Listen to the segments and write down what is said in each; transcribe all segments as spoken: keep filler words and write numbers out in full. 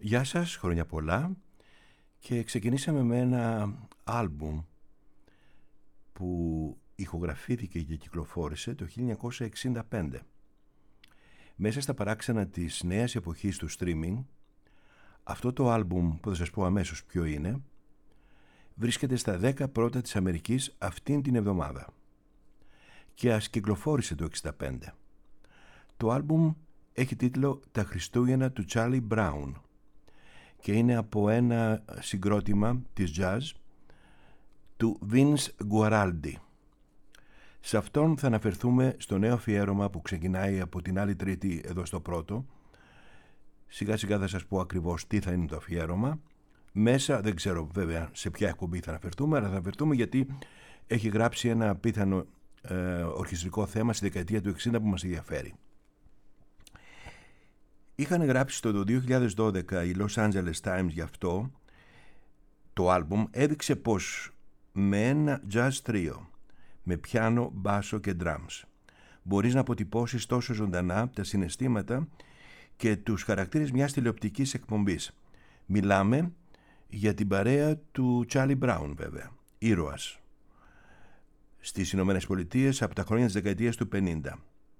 Γεια σας, χρόνια πολλά. Και ξεκινήσαμε με ένα άλμπουμ που ηχογραφήθηκε και κυκλοφόρησε το χίλια εννιακόσια εξήντα πέντε. Μέσα στα παράξενα της νέας εποχής του streaming, αυτό το άλμπουμ που θα σας πω αμέσως ποιο είναι, βρίσκεται στα δέκα πρώτα της Αμερικής αυτήν την εβδομάδα και ας κυκλοφόρησε το εξήντα πέντε. Το άλμπουμ έχει τίτλο «Τα Χριστούγεννα του Charlie Brown» και είναι από ένα συγκρότημα της jazz του Vince Guaraldi. Σε αυτόν θα αναφερθούμε στο νέο αφιέρωμα που ξεκινάει από την άλλη Τρίτη εδώ στο πρώτο. Σιγά σιγά θα σας πω ακριβώς τι θα είναι το αφιέρωμα. Μέσα δεν ξέρω βέβαια σε ποια εκπομπή θα αναφερθούμε, αλλά θα αναφερθούμε γιατί έχει γράψει ένα πιθανό ε, ορχιστρικό θέμα στη δεκαετία του εξήντα που μας ενδιαφέρει. Είχαν γράψει το δύο χιλιάδες δώδεκα οι Los Angeles Times γι' αυτό. Το άλμπουμ έδειξε πως με ένα jazz trio, με πιάνο, μπάσο και drums, μπορείς να αποτυπώσεις τόσο ζωντανά τα συναισθήματα και τους χαρακτήρες μιας τηλεοπτικής εκπομπής. Μιλάμε για την παρέα του Charlie Brown βέβαια, ήρωας στις Ηνωμένες Πολιτείες από τα χρόνια της δεκαετίας του πενήντα.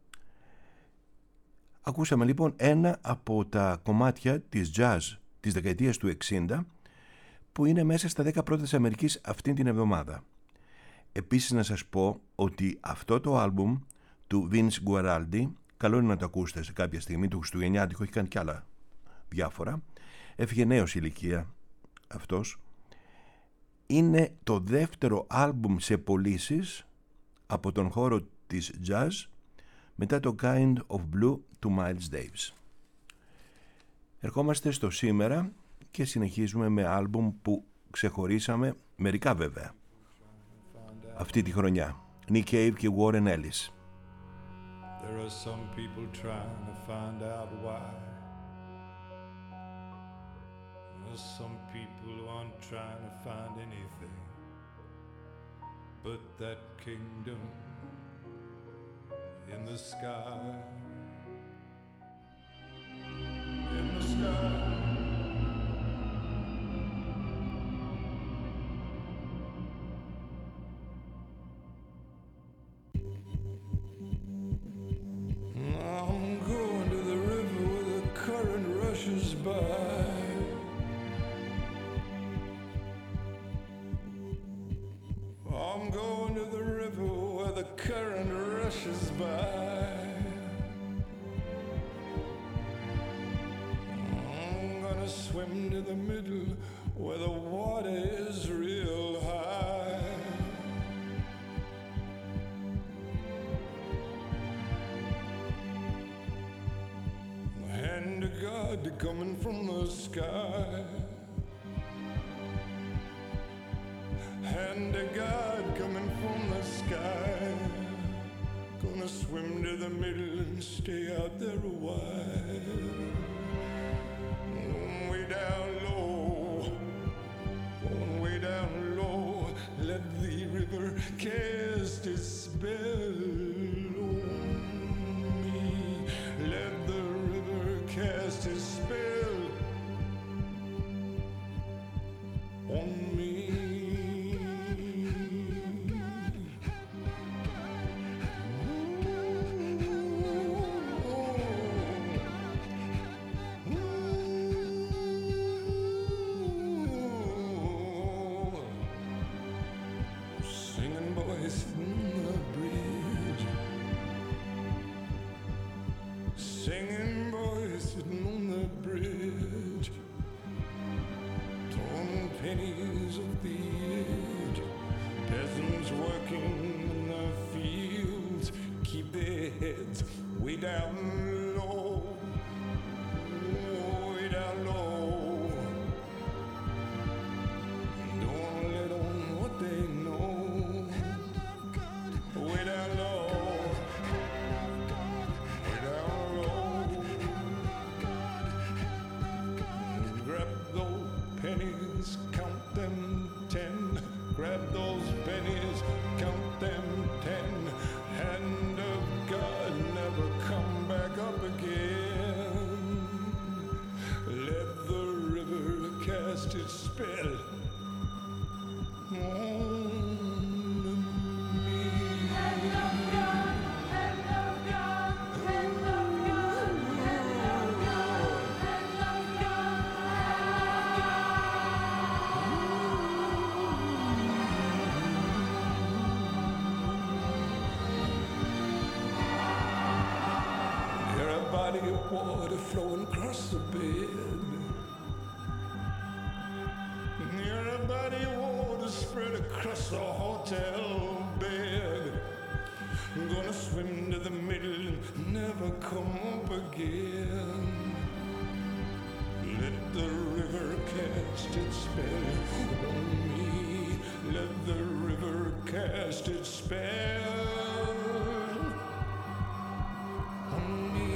Ακούσαμε λοιπόν ένα από τα κομμάτια της jazz της δεκαετίας του εξήντα που είναι μέσα στα δέκα πρώτα της Αμερικής αυτήν την εβδομάδα. Επίσης να σας πω ότι αυτό το άλμπουμ του Vince Guaraldi, καλό είναι να το ακούσετε σε κάποια στιγμή, του Χριστουγεννιάτικο, έχει κάνει κι άλλα διάφορα, έφυγε νέος ηλικία αυτός, είναι το δεύτερο άλμπουμ σε πωλήσεις από τον χώρο της jazz μετά το Kind of Blue του Miles Davis. Ερχόμαστε στο σήμερα και συνεχίζουμε με άλμπουμ που ξεχωρίσαμε, μερικά βέβαια, αυτή τη χρονιά. Nick Cave και Warren Ellis. There are some people trying to find out why. There are some people who aren't trying to find anything but that kingdom in the sky. In the sky. I'm going to the river where the current rushes by. I'm going to the river where the current rushes by. I'm gonna swim to the middle where the water is real high. Hand of God coming from the sky. Hand of God coming from the sky. Gonna swim to the middle and stay out there a while. Going way down low, going way down low. Let the river cast its spell on me. Let the river cast its spell on me. Way down low, way down low. Don't let on what they know. Way down low, way down low. Grab those pennies, count them ten. Grab those pennies, count them ten. Hand of God never come back its spell on me. Hand of God, hand of God, hand of God, hand of God, hand of God, Hear a body of water flowing across the bed. Near a body of water spread across the hotel bed. I'm gonna swim to the middle and never come up again. Let the river cast its spell on me. Let the river cast its spell on me.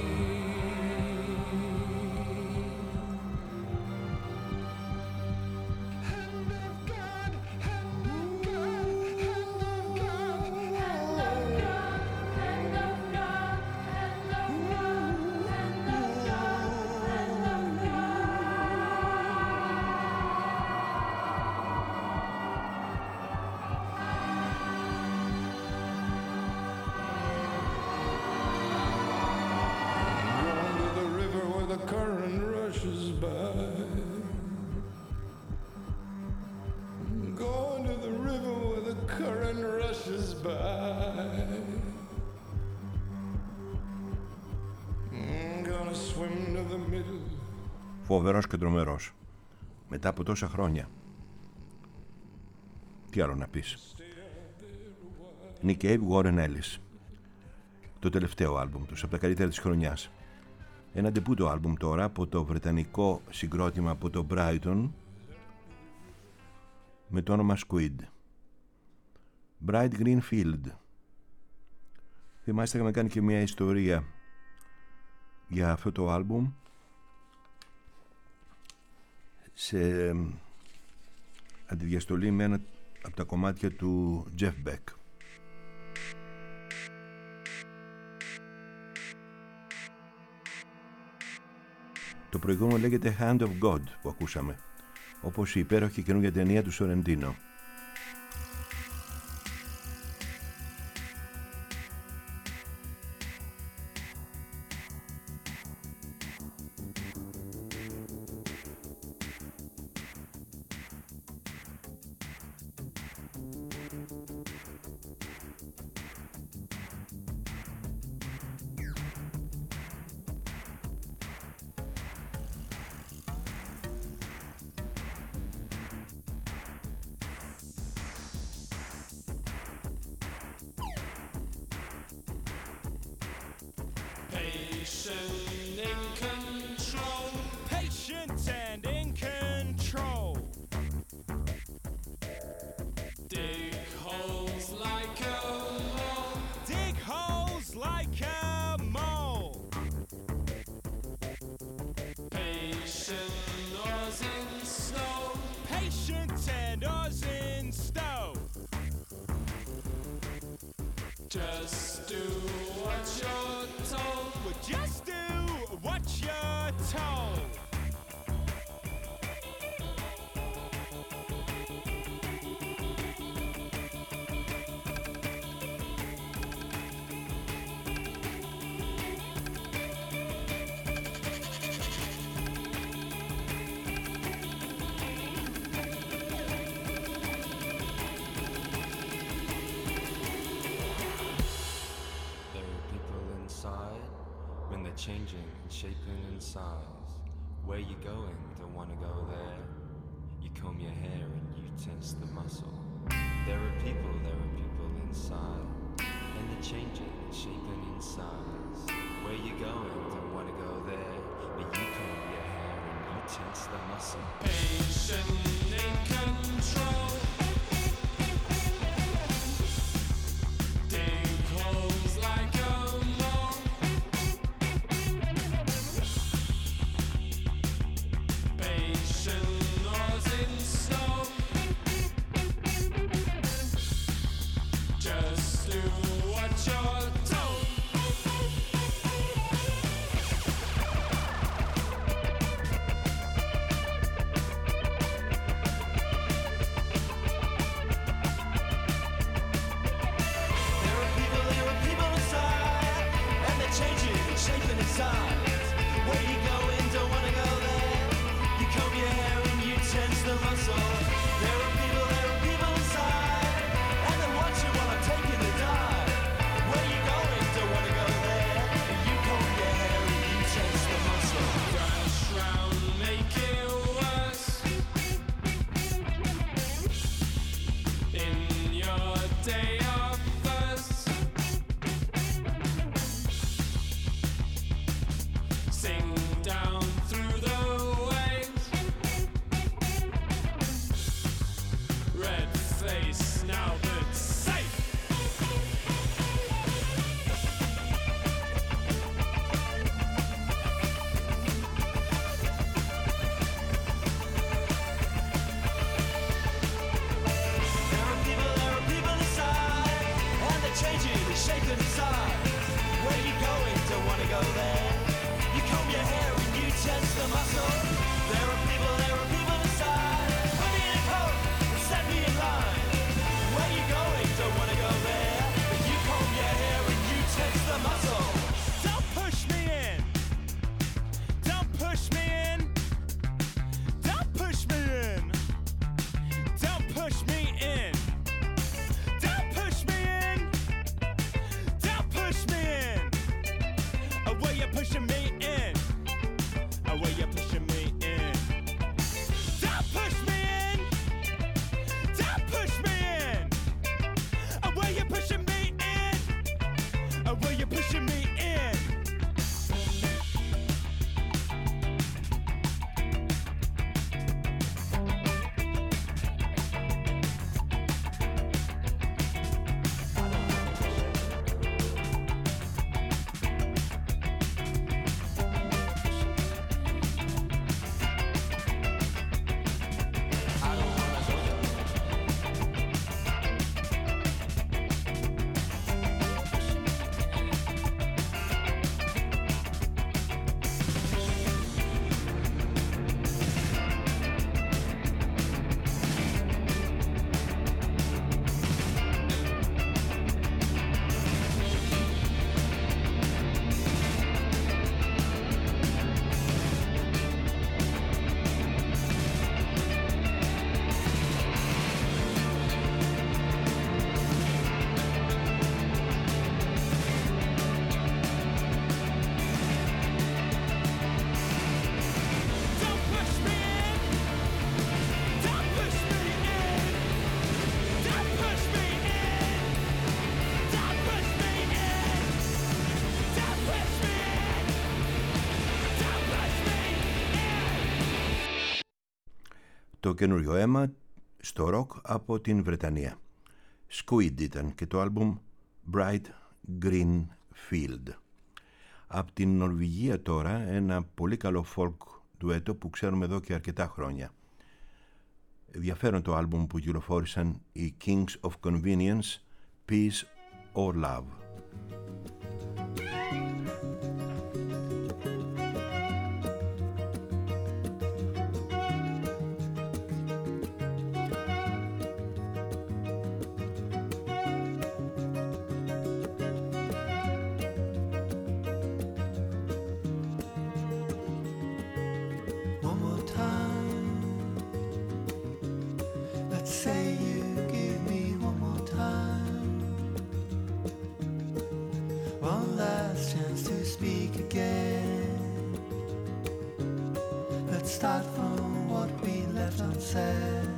Φοβερός και τρομερός. Μετά από τόσα χρόνια. Τι άλλο να πεις. Nick Cave, Warren Ellis. Το τελευταίο άλμπουμ τους, από τα καλύτερα της χρονιάς. Ένα ντεπούτο άλμπουμ τώρα από το βρετανικό συγκρότημα από το Brighton με το όνομα Squid. Bright Green Field. Θυμάστε, είχαμε κάνει και μια ιστορία για αυτό το άλμπουμ σε αντιδιαστολή με ένα από τα κομμάτια του Jeff Beck. Το προηγούμενο λέγεται Hand of God που ακούσαμε, όπως η υπέροχη καινούργια ταινία του Σορεντίνο. Just do what you're told. Well, just do what you're told. Changing and shaping in size. Where you going? Don't wanna go there. You comb your hair and you tense the muscle. There are people, there are people inside, and they're changing and shaping in size. Where you going? Don't wanna go there. But you comb your hair and you tense the muscle. Patient in control. the muscle. Don't push me in. Don't push me in. Don't push me in. Don't push me in. Don't push me in. Don't push me in. Oh, where you pushing me in? Oh, where you pushing me in? Don't push me in. Don't push me in. Oh, where you pushing me in? Oh, where you pushing me in? Don't push me in. Don't push me in. Don't push me in. Don't push me in. Don't push me in. Don't push me in. Το καινούριο αίμα στο ροκ από την Βρετανία. Squid ήταν και το άλμπουμ Bright Green Field. Από την Νορβηγία τώρα ένα πολύ καλό folk ντουέτο που ξέρουμε εδώ και αρκετά χρόνια. Ενδιαφέρον το άλμπουμ που κυκλοφόρησαν οι Kings of Convenience, Peace or Love. One more time. Let's say you give me one more time. One last chance to speak again. Let's start from what we left unsaid.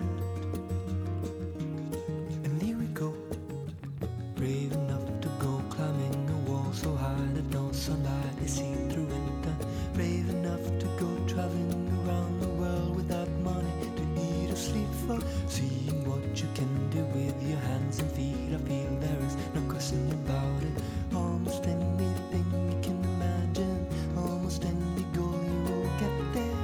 And here we go. Brave enough to go climbing a wall so high that no sunlight is seen through it. Brave enough to go traveling around the world without money to eat or sleep for. Seeing what you can do with your hands and feet. I feel there is no question about it. Almost anything you can imagine. Almost any goal you will get there.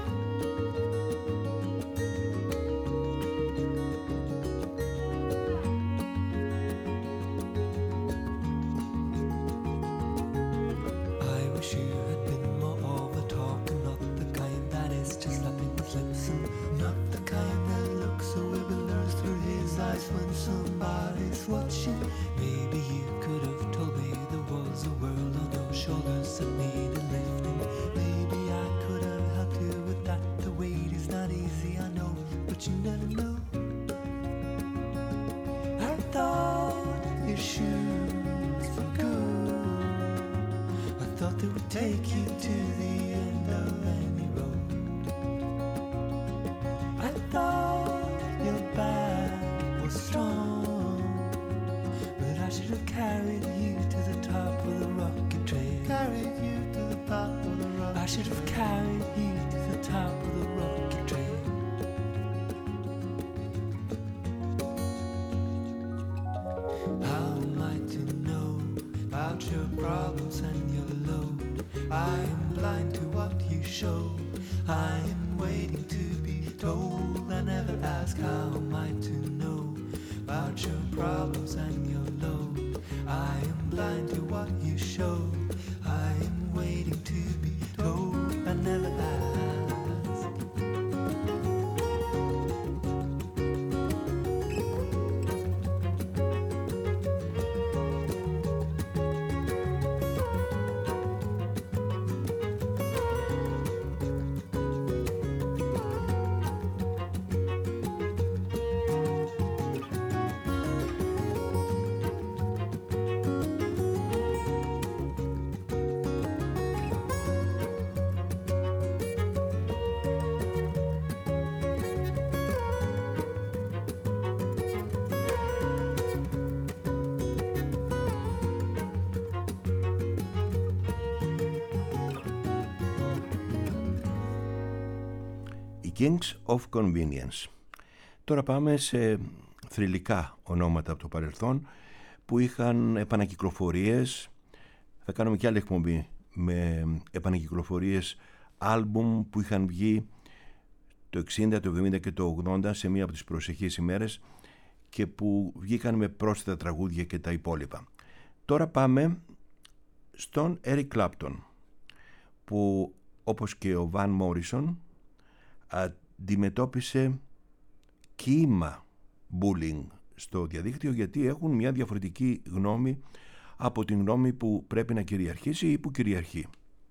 I wish you had been more of a talker, not the kind that is just slapping his lips, and not the kind that looks so bewildered through his eyes when somebody's watching. Maybe you could have told me there was a world on your shoulders that needed lifting. Maybe I could have helped you with that. The weight is not easy, I know, but you never know. I thought your shoes were good. I thought they would take you to the end of any road. I thought your back was strong, but I should have carried you to the top of the rocket train. Carried you to the top of the rocket. I should have carried you to the top of the rocket train. How am I to know about your problems and your load? I am blind to what you show. I am waiting to be told. I never ask how am I to know about your problems and your load. I am blind to what you show. I am waiting to be told. I never ask. Kings of Convenience. Τώρα πάμε σε θρυλικά ονόματα από το παρελθόν που είχαν επανακυκλοφορίες. Θα κάνουμε και άλλη εκπομπή με επανακυκλοφορίες άλμπουμ που είχαν βγει το εξήντα, το εβδομήντα και το ογδόντα σε μία από τις προσεχείς ημέρες και που βγήκαν με πρόσθετα τραγούδια και τα υπόλοιπα. Τώρα πάμε στον Eric Clapton, που όπως και ο Van Morrison αντιμετώπισε κύμα bullying στο διαδίκτυο, γιατί έχουν μια διαφορετική γνώμη από την γνώμη που πρέπει να κυριαρχήσει ή που κυριαρχεί.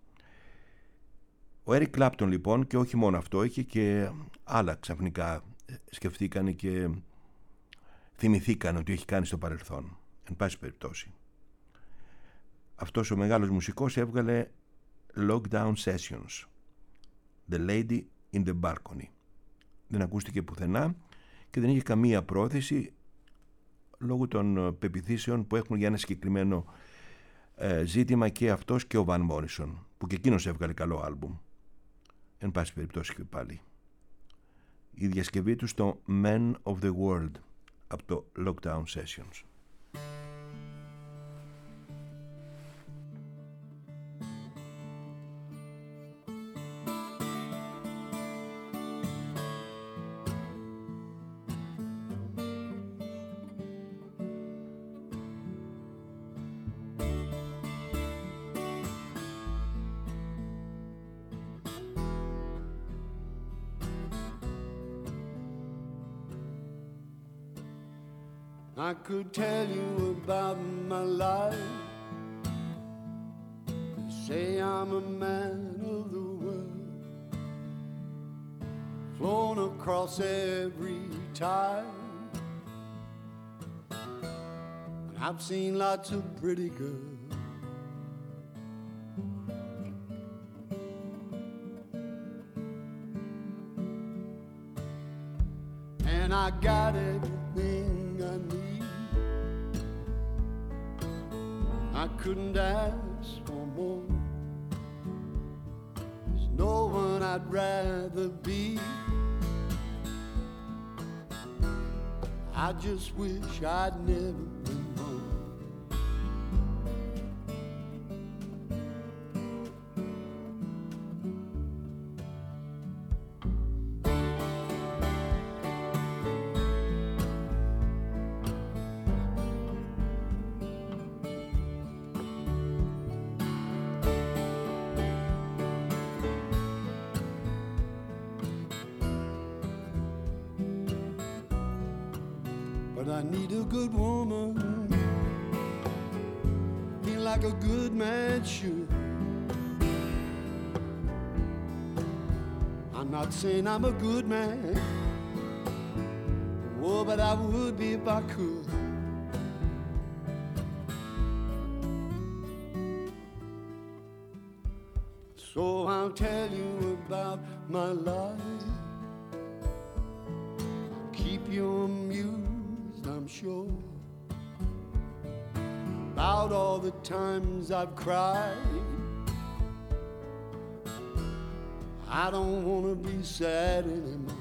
Ο Eric Clapton λοιπόν, και όχι μόνο αυτό, είχε και άλλα ξαφνικά σκεφτήκαν και θυμηθήκαν ότι έχει κάνει στο παρελθόν. Εν πάση περιπτώσει, αυτός ο μεγάλος μουσικός έβγαλε Lockdown Sessions, The Lady in the Balcony. Δεν ακούστηκε πουθενά και δεν είχε καμία πρόθεση λόγω των πεποιθήσεων που έχουν για ένα συγκεκριμένο ε, ζήτημα και αυτός και ο Van Morrison, που και εκείνος έβγαλε καλό άλμπουμ. Εν πάση περιπτώσει και πάλι η διασκευή του στο Men of the World από το Lockdown Sessions. I could tell you about my life, say I'm a man of the world, flown across every tide, and I've seen lots of pretty girls, and I got everything I need. I couldn't ask for more. There's no one I'd rather be. I just wish I'd never been born. I need a good woman, feel like a good man should. I'm not saying I'm a good man, oh, but I would be if I could. So I'll tell you about my life, keep you amused, I'm sure, about all the times I've cried. I don't want to be sad anymore.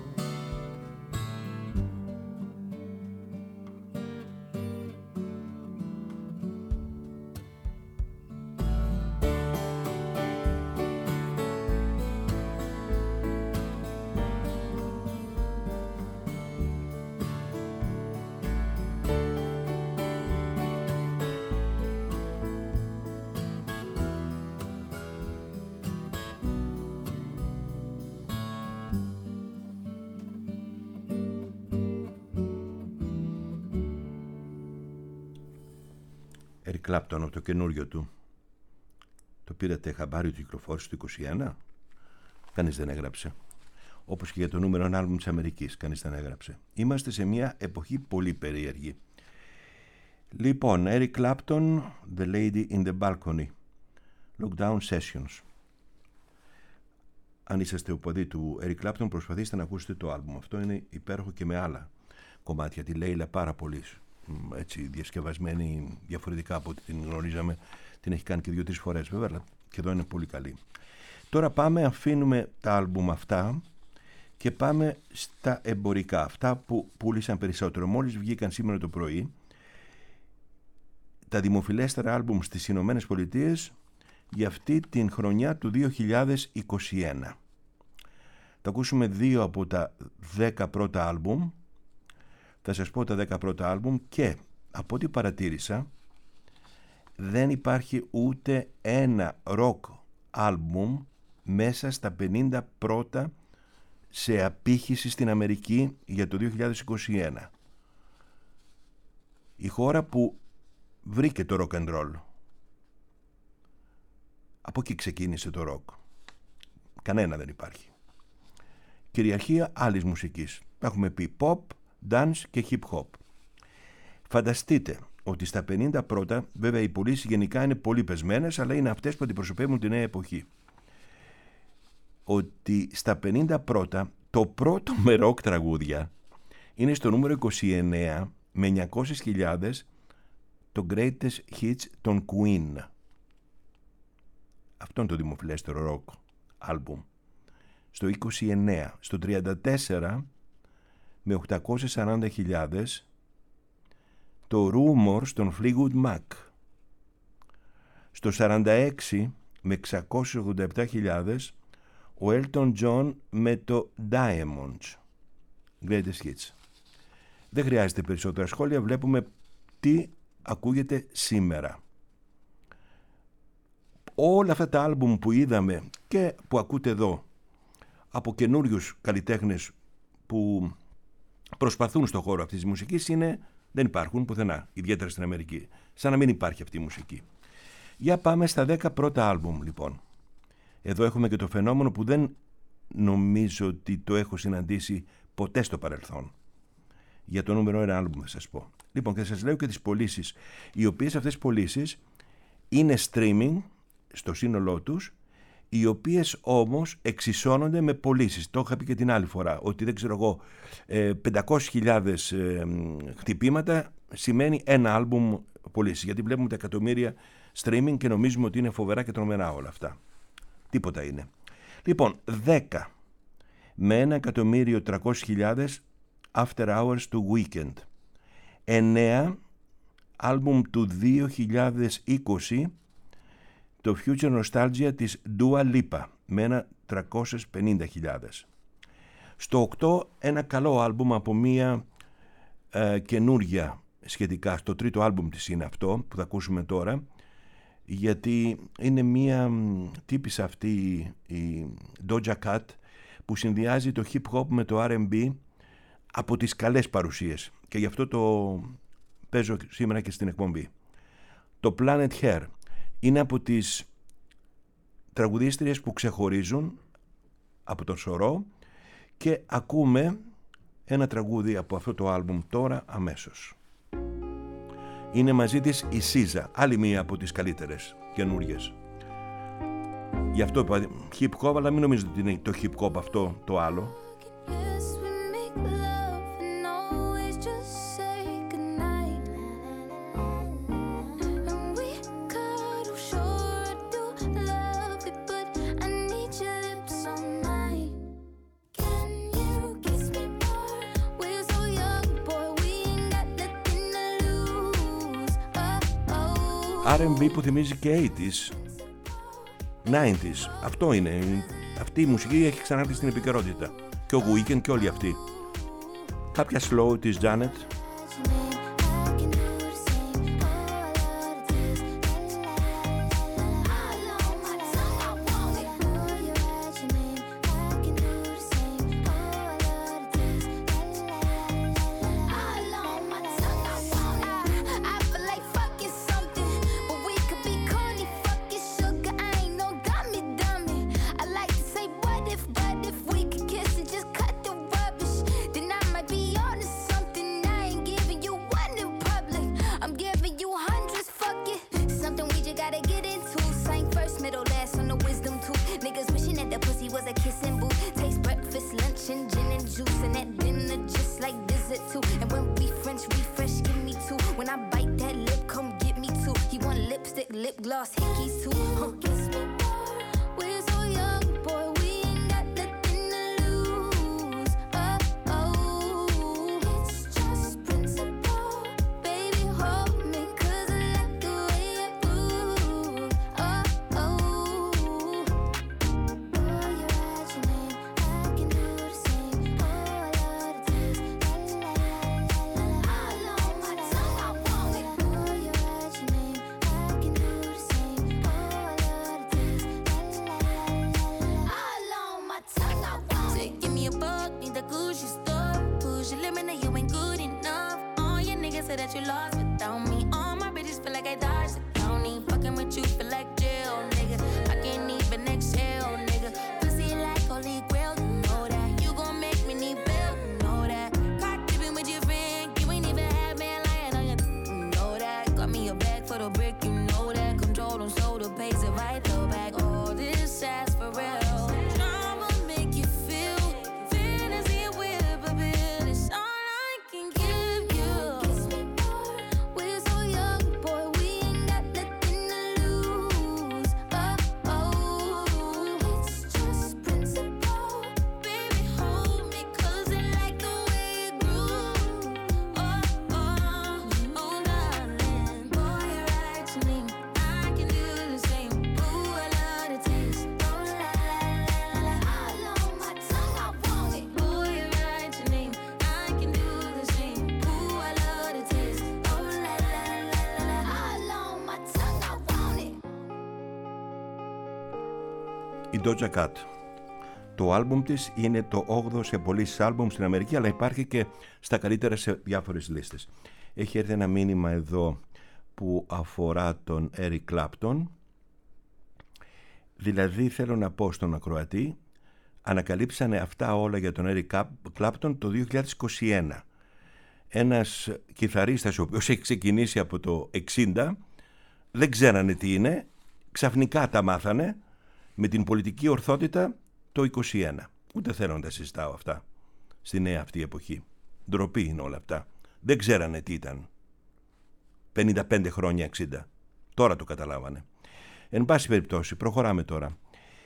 Eric Clapton από το καινούριο του. Το πήρατε χαμπάρι του κυκλοφόρησε το είκοσι ένα. Κανείς δεν έγραψε. Όπως και για το νούμερο ένα άλμπουμ της Αμερικής. Κανείς δεν έγραψε. Είμαστε σε μια εποχή πολύ περίεργη. Λοιπόν, Eric Clapton, The Lady in the Balcony, Lockdown Sessions. Αν είσαστε οπαδοί του Eric Clapton, προσπαθήστε να ακούσετε το άλμπουμ. Αυτό είναι υπέροχο και με άλλα κομμάτια. Τη Λέιλα πάρα πολύ έτσι διασκευασμένη διαφορετικά από ό,τι την γνωρίζαμε. Την έχει κάνει και δύο-τρεις φορές βέβαια, αλλά και εδώ είναι πολύ καλή. Τώρα πάμε, αφήνουμε τα άλμπουμ αυτά Και πάμε στα εμπορικά, αυτά που πούλησαν περισσότερο. Μόλις βγήκαν σήμερα το πρωί τα δημοφιλέστερα άλμπουμ στις Ηνωμένες Πολιτείες για αυτή την χρονιά του δύο χιλιάδες είκοσι ένα. Θα ακούσουμε δύο από τα δέκα πρώτα άλμπουμ. Θα σας πω τα δέκα πρώτα άλμπουμ και από ό,τι παρατήρησα δεν υπάρχει ούτε ένα rock άλμπουμ μέσα στα πενήντα πρώτα σε απήχηση στην Αμερική για το δύο χιλιάδες είκοσι ένα. Η χώρα που βρήκε το rock and roll. Από εκεί ξεκίνησε το rock. Κανένα δεν υπάρχει. Κυριαρχία άλλης μουσικής. Έχουμε πει pop, dance και hip hop. Φανταστείτε ότι στα πενήντα πρώτα, βέβαια οι πωλήσεις γενικά είναι πολύ πεσμένες, αλλά είναι αυτές που αντιπροσωπεύουν τη νέα εποχή. Ότι στα πενήντα πρώτα το πρώτο με rock τραγούδια είναι στο νούμερο είκοσι εννέα με εννιακόσιες χιλιάδες το Greatest Hits των Queen. Αυτό είναι το δημοφιλέστερο rock άλμπουμ. Στο είκοσι εννέα, στο τριάντα τέσσερα με οκτακόσιες σαράντα χιλιάδες το Rumors των Fleetwood Mac. Στο σαράντα έξι με εξακόσιες ογδόντα επτά χιλιάδες ο Elton John με το Diamonds. Greatest Hits. Δεν χρειάζεται περισσότερα σχόλια, βλέπουμε τι ακούγεται σήμερα. Όλα αυτά τα άλμπουμ που είδαμε και που ακούτε εδώ από καινούριους καλλιτέχνες που προσπαθούν στον χώρο αυτής της μουσικής είναι, δεν υπάρχουν πουθενά, ιδιαίτερα στην Αμερική, σαν να μην υπάρχει αυτή η μουσική. Για πάμε στα δέκα πρώτα άλμπουμ λοιπόν. Εδώ έχουμε και το φαινόμενο που δεν νομίζω ότι το έχω συναντήσει ποτέ στο παρελθόν. Για το νούμερο ένα άλμπουμ θα σας πω. Λοιπόν, και θα σας λέω και τις πωλήσεις, οι οποίες αυτές πωλήσεις είναι streaming στο σύνολό τους, οι οποίες όμως εξισώνονται με πωλήσεις. Το είχα πει και την άλλη φορά, ότι δεν ξέρω εγώ, πεντακόσιες χιλιάδες χτυπήματα σημαίνει ένα άλμπουμ πωλήσεις. Γιατί βλέπουμε τα εκατομμύρια streaming και νομίζουμε ότι είναι φοβερά και τρομερά όλα αυτά. Τίποτα είναι. Λοιπόν, δέκα με ένα εκατομμύριο τριακόσιες χιλιάδες After Hours του Weekend. εννέα άλμπουμ του δύο χιλιάδες είκοσι, το Future Nostalgia της Dua Lipa με ένα τριακόσιες πενήντα χιλιάδες. Στο οκτώ ένα καλό άλμπουμ από μία ε, καινούρια σχετικά, στο τρίτο άλμπουμ της είναι αυτό που θα ακούσουμε τώρα, γιατί είναι μία τύπισσα αυτή η Doja Cat που συνδυάζει το hip hop με το αρ εντ μπι από τις καλές παρουσίες και γι' αυτό το παίζω σήμερα και στην εκπομπή. Το Planet Hair είναι από τις τραγουδίστριες που ξεχωρίζουν από τον σωρό και ακούμε ένα τραγούδι από αυτό το άλμπουμ τώρα αμέσως. Είναι μαζί της η Σίζα, άλλη μία από τις καλύτερες καινούριες. Γι' αυτό είπα hip hop, αλλά μην νομίζετε ότι είναι το hip hop αυτό το άλλο. αρ εντ μπι που θυμίζει και ογδόντα, ενενήντα. Αυτό είναι. Αυτή η μουσική έχει ξανάρθει στην επικαιρότητα. Και ο Weekend και όλοι αυτοί. Κάποια slow της Janet. Η Doja Cat. Το άλμπουμ της είναι το όγδοο σε πωλήσεις άλμπουμ στην Αμερική, αλλά υπάρχει και στα καλύτερα σε διάφορες λίστες. Έχει έρθει ένα μήνυμα εδώ που αφορά τον Eric Clapton. Δηλαδή θέλω να πω στον ακροατή, ανακαλύψανε αυτά όλα για τον Eric Clapton το δύο χιλιάδες είκοσι ένα. Ένας κιθαρίστας ο οποίος έχει ξεκινήσει από το εξήντα, δεν ξέρανε τι είναι, ξαφνικά τα μάθανε με την πολιτική ορθότητα το είκοσι ένα. Ούτε θέλω να τα συζητάω αυτά στη νέα αυτή εποχή. Ντροπή είναι όλα αυτά. Δεν ξέρανε τι ήταν πενήντα πέντε χρόνια, εξήντα. Τώρα το καταλάβανε. Εν πάση περιπτώσει, προχωράμε τώρα.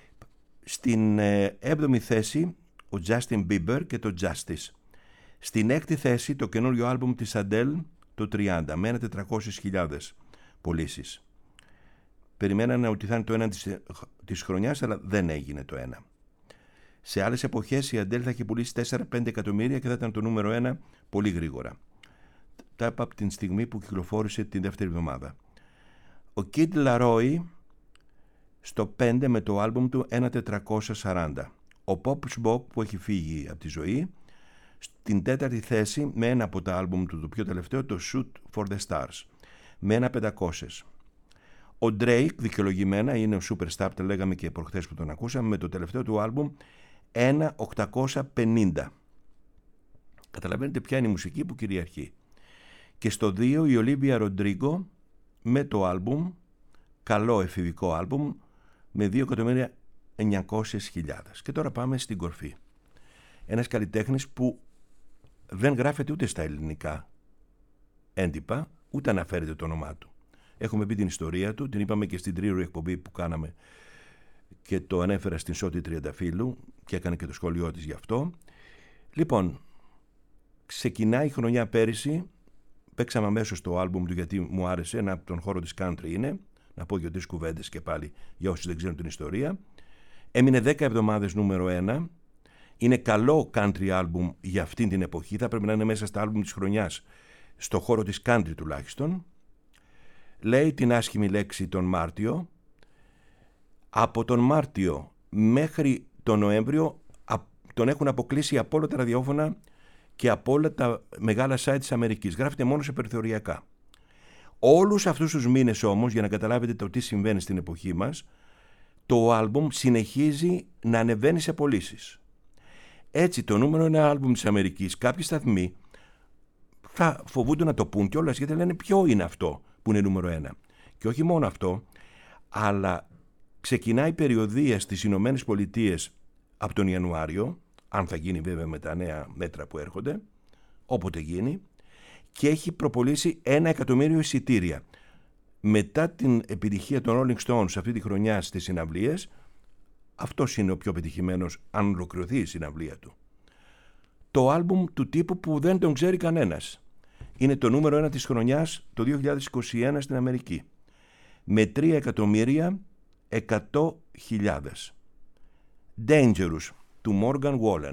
Στην έβδομη θέση ο Justin Bieber και το Justice. Στην έκτη θέση το καινούριο άλμπουμ της Adele, το τριάντα, με ένα τετρακόσιες χιλιάδες πωλήσεις. Περιμένανε ότι θα είναι το ένα της, της χρονιάς, αλλά δεν έγινε το ένα. Σε άλλες εποχές η Adele θα έχει πουλήσει τέσσερα με πέντε εκατομμύρια και θα ήταν το νούμερο ένα πολύ γρήγορα. Τα είπα από την στιγμή που κυκλοφόρησε την δεύτερη εβδομάδα. Ο Kid Laroi στο πέντε με το άλμπουμ του ένα τετρακόσια σαράντα. Ο Pop Smoke που έχει φύγει από τη ζωή στην τέταρτη θέση με ένα από τα άλμπουμ του, το πιο τελευταίο, το Shoot for the Stars, με ένα πεντακόσια. Ο Drake δικαιολογημένα είναι ο superstar, το λέγαμε και προχθές που τον ακούσαμε, με το τελευταίο του άλμπουμ ένα οκτακόσια πενήντα. Καταλαβαίνετε ποια είναι η μουσική που κυριαρχεί. Και στο δύο η Olivia Rodrigo με το άλμπουμ, καλό εφηβικό άλμπουμ, με δύο εκατομμύρια εννιακόσιες χιλιάδες. Και τώρα πάμε στην κορφή. Ένας καλλιτέχνης που δεν γράφεται ούτε στα ελληνικά έντυπα, ούτε αναφέρεται το όνομά του. Έχουμε πει την ιστορία του, την είπαμε και στην τρίωρη εκπομπή που κάναμε και το ανέφερα στην Σώτη Τριανταφύλου και έκανε και το σχόλιο της γι' αυτό. Λοιπόν, ξεκινάει η χρονιά πέρυσι, παίξαμε αμέσως το άλμπουμ του γιατί μου άρεσε, ένα από τον χώρο της country είναι, να πω και τρεις κουβέντες και πάλι για όσους δεν ξέρουν την ιστορία. Έμεινε δέκα εβδομάδες νούμερο ένα. Είναι καλό country album για αυτήν την εποχή. Θα πρέπει να είναι μέσα στα album της χρονιάς, στο χώρο της country τουλάχιστον. Λέει την άσχημη λέξη τον Μάρτιο. Από τον Μάρτιο μέχρι τον Νοέμβριο τον έχουν αποκλείσει από όλα τα ραδιόφωνα και από όλα τα μεγάλα site της Αμερικής. Γράφεται μόνο σε περιθωριακά. Όλους αυτούς τους μήνες όμως, για να καταλάβετε το τι συμβαίνει στην εποχή μας, το άλμπουμ συνεχίζει να ανεβαίνει σε πωλήσεις. Έτσι το νούμερο ένα άλμπουμ της Αμερικής, κάποιοι σταθμοί θα φοβούνται να το πούν κιόλας, γιατί λένε ποιο είναι αυτό που είναι νούμερο ένα. Και όχι μόνο αυτό, αλλά ξεκινάει περιοδεία στις Ηνωμένες Πολιτείες από τον Ιανουάριο, αν θα γίνει βέβαια με τα νέα μέτρα που έρχονται, όποτε γίνει, και έχει προπολίσει ένα εκατομμύριο εισιτήρια. Μετά την επιτυχία των Rolling Stones αυτή τη χρονιά στις συναυλίες, αυτός είναι ο πιο πετυχημένος αν ολοκληρωθεί η συναυλία του. Το άλμπουμ του τύπου που δεν τον ξέρει κανένας. Είναι το νούμερο ένα της χρονιάς το δύο χιλιάδες είκοσι ένα στην Αμερική. Με τρία εκατομμύρια εκατό χιλιάδες. Dangerous του Morgan Wallen.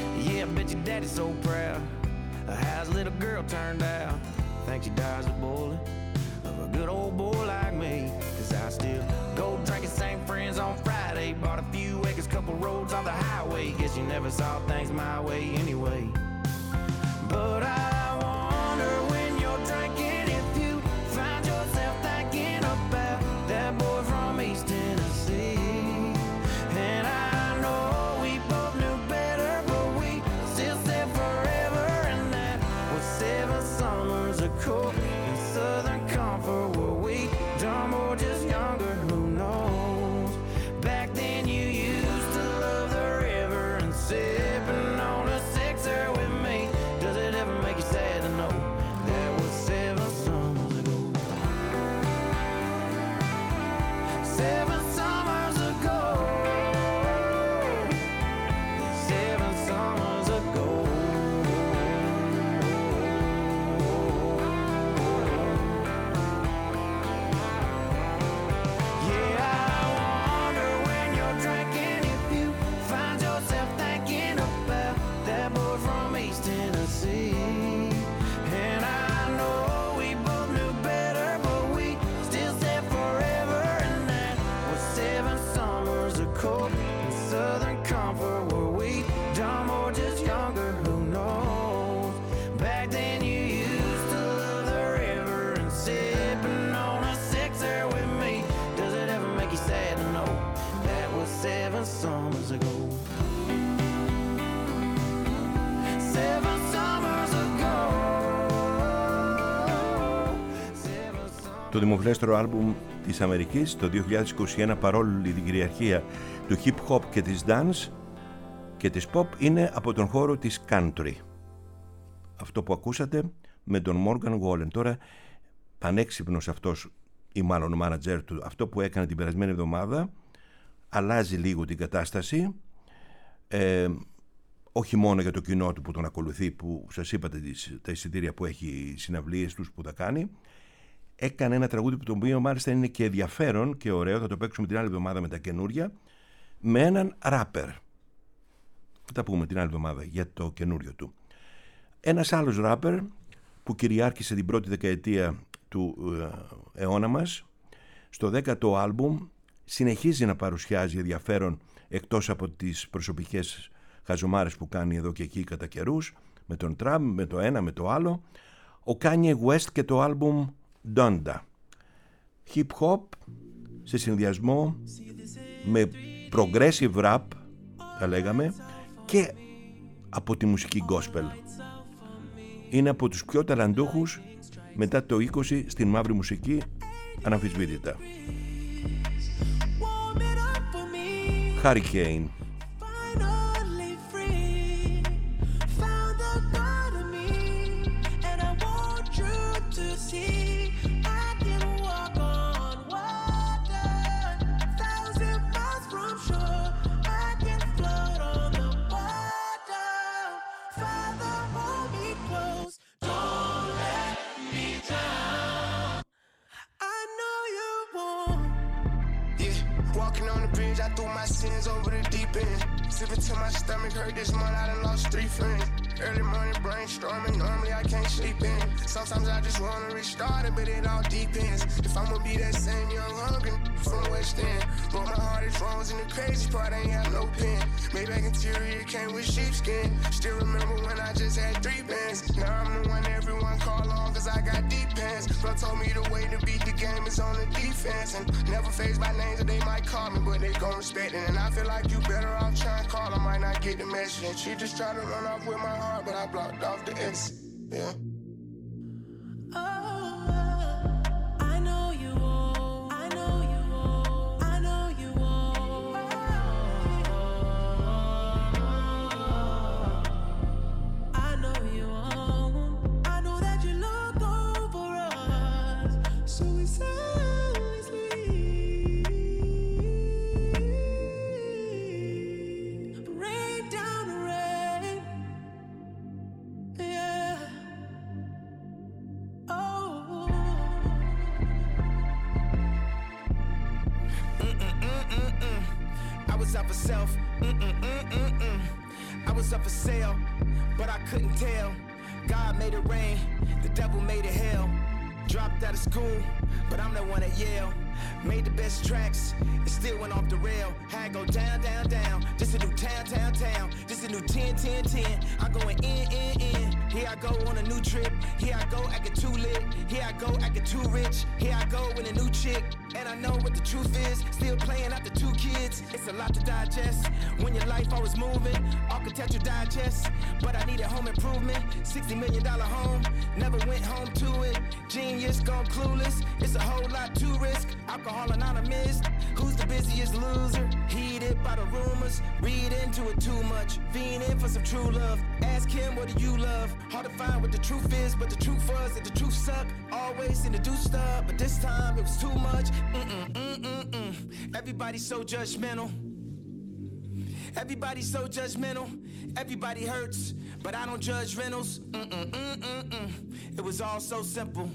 So proud of how his little girl turned out. Think she dodged a bullet never saw things my way anyway. But I wonder when you're drinking if you find yourself thinking about that boy from East Tennessee. And I know we both knew better, but we still said forever, and that was seven summers ago in Southern Comfort. Were we dumb or just younger? Who knows? Back then you used to love the river and sipping on a sixer with me. Does it ever make you sad to know that was seven summers ago? Seven summers ago. Seven summers ago. Yeah, I wonder when you're drinking if you find yourself thinking about that boy from East Tennessee. And I know we both knew better, but we still said forever, and that was seven summers ago in Southern Comfort. Were we dumb or just younger? Who knows? Back then you used to love the river and sipping on a sixer with me. Does it ever make you sad to know that was seven summers ago? Seven summers ago. Seven summers. Το δημοφιλέστερο άλμπουμ της Αμερικής το δύο χιλιάδες είκοσι ένα, παρόλη την κυριαρχία του hip hop και της dance και της pop, είναι από τον χώρο της country. Αυτό που ακούσατε με τον Morgan Wallen. Τώρα πανέξυπνος αυτός, ή μάλλον ο manager του, αυτό που έκανε την περασμένη εβδομάδα αλλάζει λίγο την κατάσταση, ε, όχι μόνο για το κοινό του που τον ακολουθεί, που σας είπατε τις, τα εισιτήρια που έχει, οι συναυλίες τους που τα κάνει. Έκανε ένα τραγούδι που το οποίο μάλιστα είναι και ενδιαφέρον και ωραίο, θα το παίξουμε την άλλη εβδομάδα με τα καινούρια, με έναν ράπερ. Θα τα πούμε την άλλη εβδομάδα για το καινούριο του. Ένας άλλος ράπερ που κυριάρχησε την πρώτη δεκαετία του ε, αιώνα μας, στο δέκατο άλμπουμ συνεχίζει να παρουσιάζει ενδιαφέρον, εκτός από τις προσωπικές χαζομάρες που κάνει εδώ και εκεί κατά καιρούς, με τον Τραμπ, με το ένα, με το άλλο, ο Kanye West και το άλμπουμ Donda. Hip hop σε συνδυασμό με progressive rap, θα λέγαμε, και από τη μουσική gospel. Είναι από τους πιο ταλαντούχους μετά το είκοσι στην μαύρη μουσική, αναμφισβήτητα. Hurricane. Over the deep end, sipping till my stomach hurt. This month I done lost three friends. Early morning brainstorming, normally I can't sleep in. Sometimes I just wanna restart it, but it all depends. If I'ma be that same young hungry from the West End, but my heart is frozen. The crazy part ain't have no pen. Maybach interior came with sheepskin. Still remember when I just had three bands. Now I'm the one everyone call on, cause I got deep pants. Bro told me the way to beat the game is on the defense, and never phased by names that they might call me, but they gon' respect it. And I feel like you better off trying to call, I might not get the message. And she just tried to run off with my heart, but I blocked off the exit. Yeah. Up for self, mm-mm-mm-mm-mm. I was up for sale, but I couldn't tell. God made it rain, the devil made it hell. Dropped out of school, but I'm the one at Yale. Made the best tracks, it still went off the rail. Had go down, down, down. Just a new town, town, town. Just a new ten, ten, ten. I'm going in, in, in. Here I go on a new trip. Here I go acting too lit. Here I go acting too rich. Here I go with a new chick. And I know what the truth is. Still playing out the two kids. It's a lot to digest. When your life always moving, architecture digest. But I needed home improvement. sixty million dollar home. Never went home to it. Genius gone clueless. It's a whole lot to risk. Alcohol anonymous. Who's the busiest loser? Heated by the rumors. Read into it too much. Fiending for some true love. Ask him, what do you love? Hard to find what the truth is, but the truth was that the truth sucked. Always in the do stuff, but this time it was too much. Mm-mm, mm-mm, mm. Everybody's so judgmental. Everybody's so judgmental. Everybody hurts, but I don't judge rentals. Mm-mm, mm-mm, mm. It was all so simple.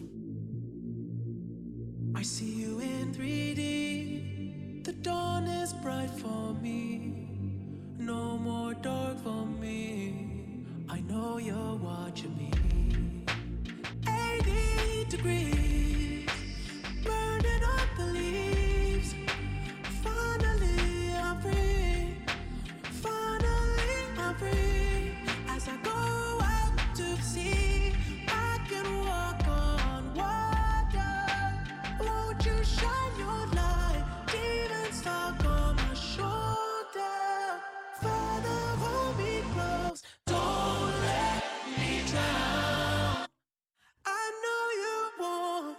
I see you in three D. The dawn is bright for me. No more dark for me. I know you're watching me. eighty degrees, burning up the leaves. Finally I'm free. Finally I'm free. As I go out to sea, I can walk on water. Won't you shine your light? Demons stuck on my shoulder. Father, hold me close. Don't let me drown. I know you won't.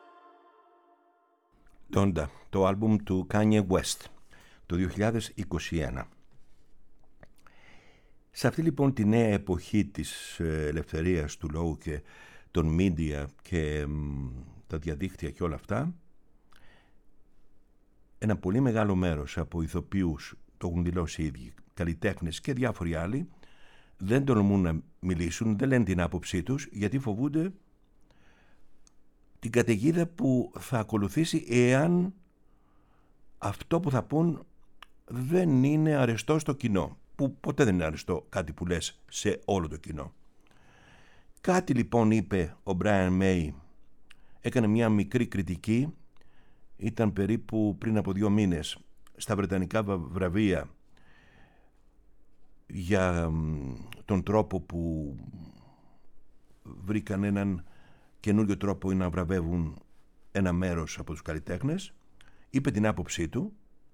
Donda, το άλμπουμ του Kanye West το δύο χιλιάδες είκοσι ένα. Σε αυτή λοιπόν τη νέα εποχή της ελευθερίας του λόγου και των media και μ, τα διαδίκτυα και όλα αυτά, ένα πολύ μεγάλο μέρος από ηθοποιούς, το έχουν δηλώσει οι ίδιοι, καλλιτέχνες και διάφοροι άλλοι, δεν τολμούν να μιλήσουν, δεν λένε την άποψή τους, γιατί φοβούνται την καταιγίδα που θα ακολουθήσει εάν αυτό που θα πούν δεν είναι αρεστό στο κοινό, που ποτέ δεν είναι αρεστό κάτι που λες σε όλο το κοινό. Κάτι λοιπόν είπε ο Brian May, έκανε μια μικρή κριτική, ήταν περίπου πριν από δύο μήνες στα βρετανικά βραβεία για τον τρόπο που βρήκαν έναν καινούριο τρόπο να βραβεύουν ένα μέρος από τους καλλιτέχνες. Είπε την άποψή του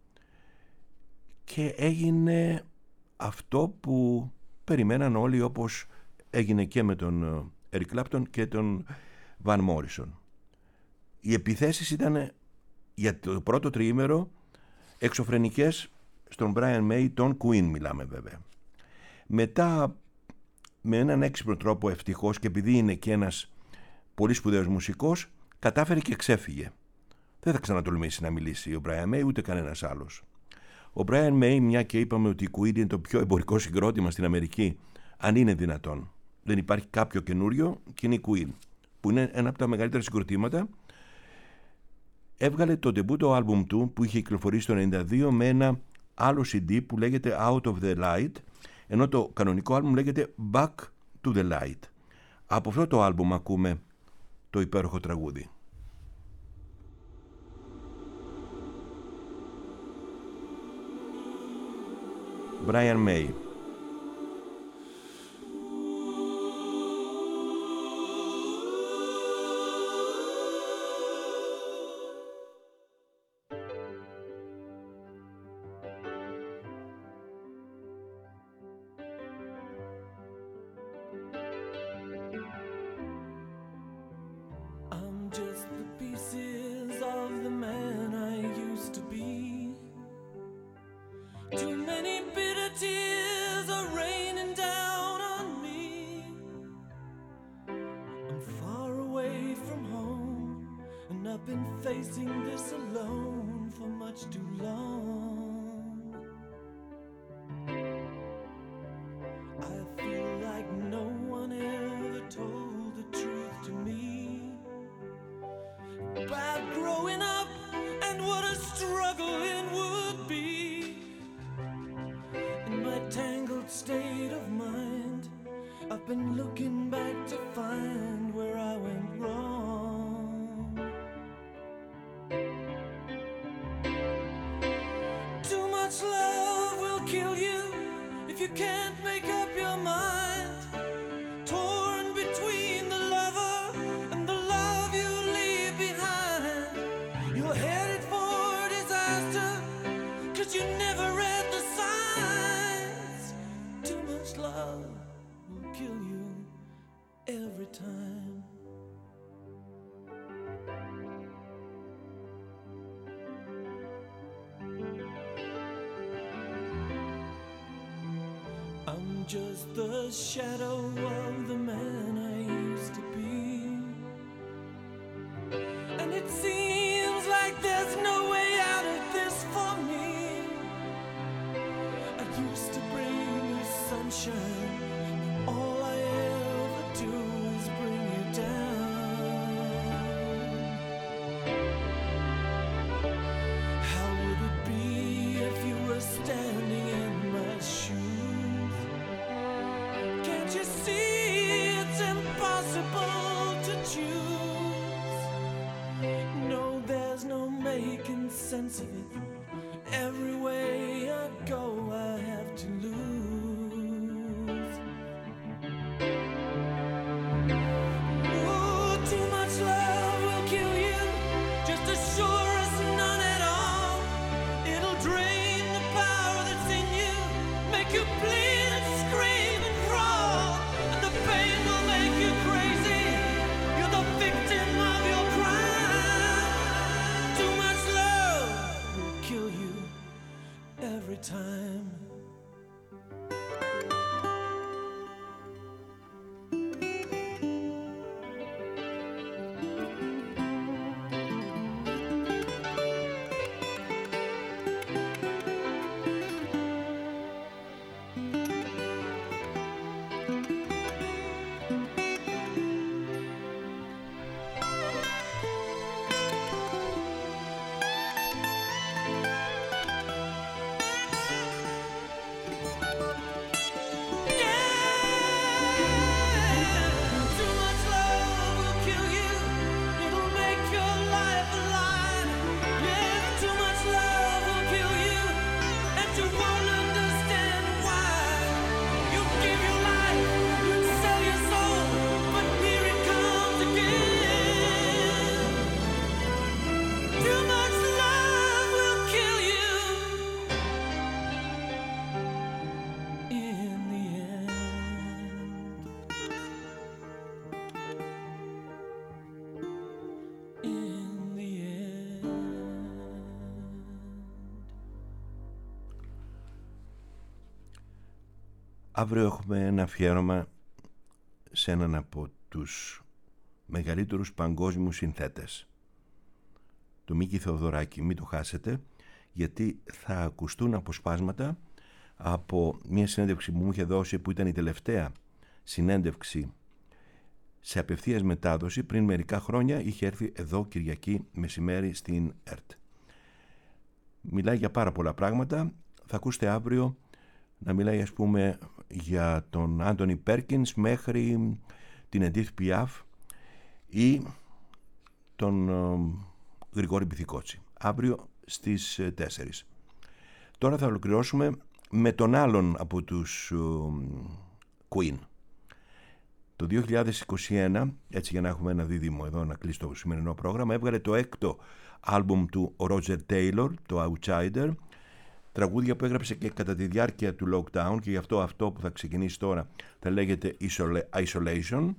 και έγινε αυτό που περιμέναν όλοι, όπως έγινε και με τον Eric Clapton και τον Van Morrison. Οι επιθέσεις ήταν για το πρώτο τριήμερο εξωφρενικές στον Brian May, τον Queen μιλάμε βέβαια. Μετά με έναν έξυπνο τρόπο, ευτυχώς, και επειδή είναι και ένας πολύ σπουδαίος μουσικός, κατάφερε και ξέφυγε. Δεν θα ξανατολμήσει να μιλήσει ο Brian May ούτε κανένας άλλος. Ο Brian May, μια και είπαμε ότι η Queen είναι το πιο εμπορικό συγκρότημα στην Αμερική, αν είναι δυνατόν, δεν υπάρχει κάποιο καινούριο, και είναι η Queen, που είναι ένα από τα μεγαλύτερα συγκροτήματα, έβγαλε το ντεμπούτο άλμπουμ του που είχε κυκλοφορήσει το ενενήντα δύο με ένα άλλο σι ντι που λέγεται Out of the Light, ενώ το κανονικό άλμπουμ λέγεται Back to the Light. Από αυτό το άλμπουμ ακούμε το υπέροχο τραγούδι. Brian May. just the shadow of the man I used to be. And it seems like there's no way out of this for me. I used to bring you sunshine. All I ever do is bring you down. How would it be if you were standing in my shoes? Can't you see it's impossible to choose? No, there's no making sense of it. Every way I go, I have to lose. Ooh, too much love will kill you, just as sure as none at all. It'll drain the power that's in you, make you bleed and scream and crawl. And the pain will make you crazy, you're the victim of your crime. Too much love will kill you every time. Αύριο έχουμε ένα αφιέρωμα σε έναν από τους μεγαλύτερους παγκόσμιους συνθέτες, το Μίκη Θεοδωράκη. Μην το χάσετε, γιατί θα ακουστούν αποσπάσματα από μια συνέντευξη που μου είχε δώσει, που ήταν η τελευταία συνέντευξη σε απευθείας μετάδοση. Πριν μερικά χρόνια είχε έρθει εδώ Κυριακή μεσημέρι στην ΕΡΤ. Μιλάει για πάρα πολλά πράγματα. Θα ακούσετε αύριο να μιλάει, ας πούμε, για τον Άντονι Πέρκινς μέχρι την Εντίθ Πιάφ ή τον ε, Γρηγόρη Μπιθικότσι. Αύριο στις τέσσερις. Τώρα θα ολοκληρώσουμε με τον άλλον από τους ε, Queen. Το δύο χιλιάδες είκοσι ένα, έτσι για να έχουμε ένα δίδυμο εδώ να κλείσει το σημερινό πρόγραμμα, έβγαλε το έκτο άλμπουμ του ο Roger Taylor, το Outsider, τραγούδια που έγραψε και κατά τη διάρκεια του lockdown, και γι' αυτό αυτό που θα ξεκινήσει τώρα θα λέγεται Isolation.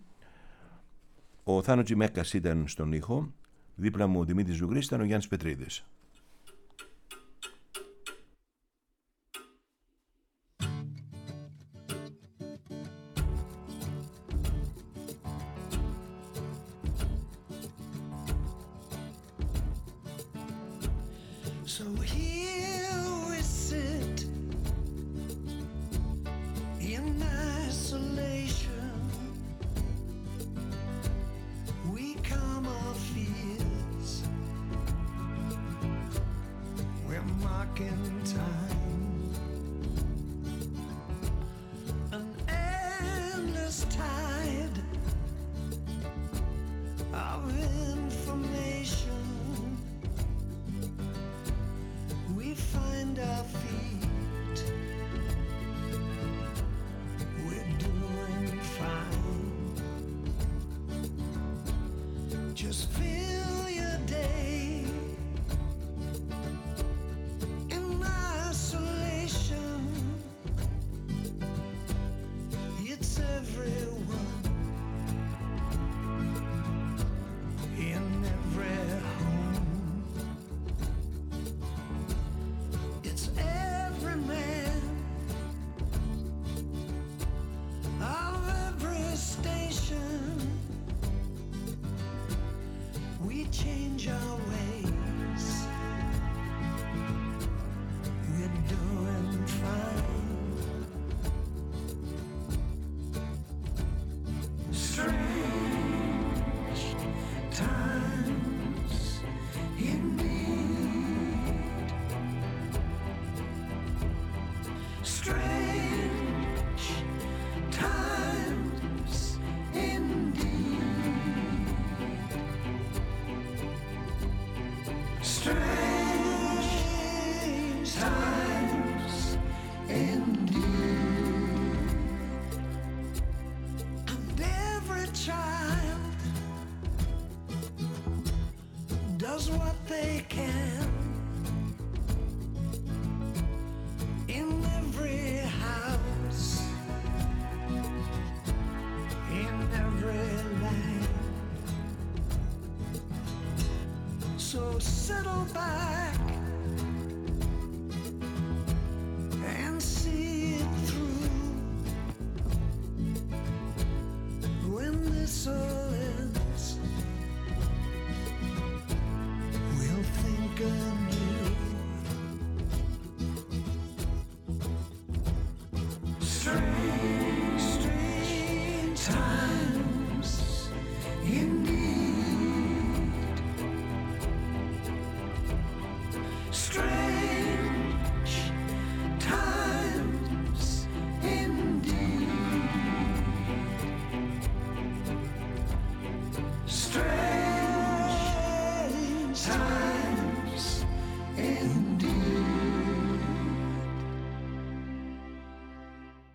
Ο Θάνο Τζιμέκας ήταν στον ήχο, δίπλα μου ο Δημήτρης Ζουγρής, ήταν ο Γιάννης Πετρίδης. So here we sit in isolation. We calm our fears. We're marking time. An endless tide of information. We find our feet. We're doing fine. Just fill your day in isolation. It's everyone in every home. It's every man change our ways. We're doing fine. Strange times indeed. Strange times indeed. Strange times indeed. And every child does what they can. In every house, in every land. So settle back and see it through. When this all ends, we'll think anew. Strange, strange times indeed. Strange